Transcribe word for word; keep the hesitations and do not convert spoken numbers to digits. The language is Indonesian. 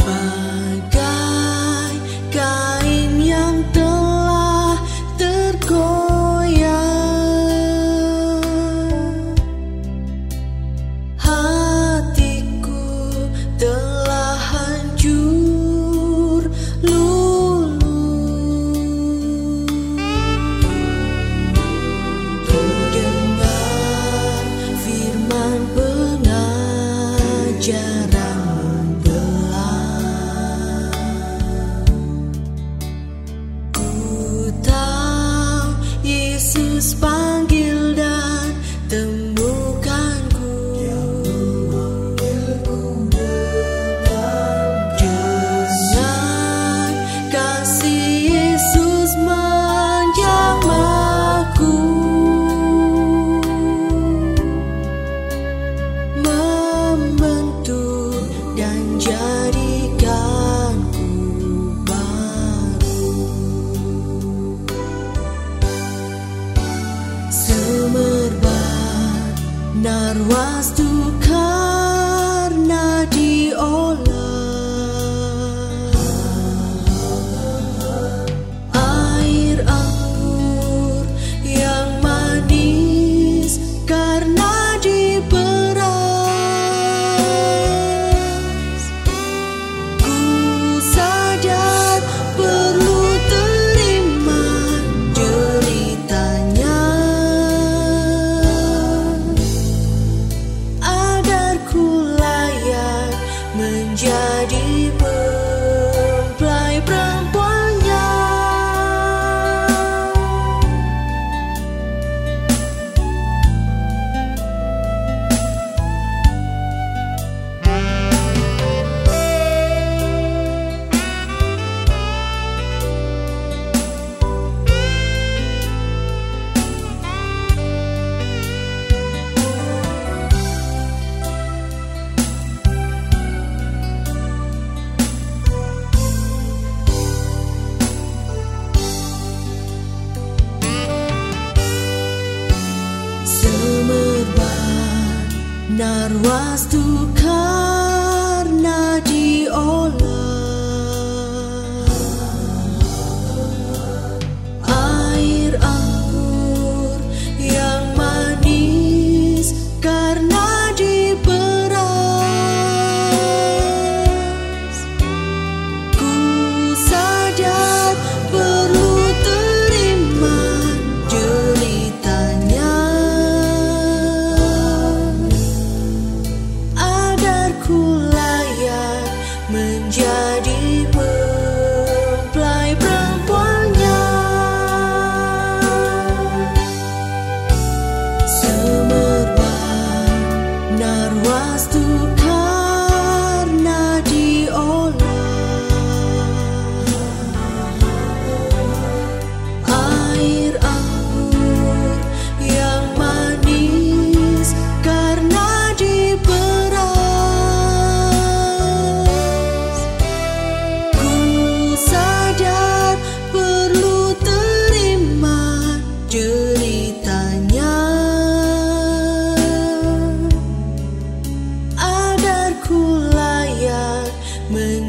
Bagai kain yang telah tergoyang, hatiku telah hancur luluh. Dengar firman pengajaran belah, ku tahu Yesus panggil dan temukanku. Dengan kasih Yesus menjamahku, membentuk dan jadikanku baru. Semerbak narwastu karena diolah, air anggur yang manis karena diperas. Ku sadar perlu terima deritanya agar ku layak menjadi mempelai perempuannya. Semerbak narwastu karena diolah, air anggur yang manis karena diperas. Ku sadar perlu terima deritanya agar ku layak menjadi mempelai perempuannya. Semerbak narwastu karena diolah, air anggur yang manis karena diperas. Ku sadar perlu terima deritanya agar ku layak menjadi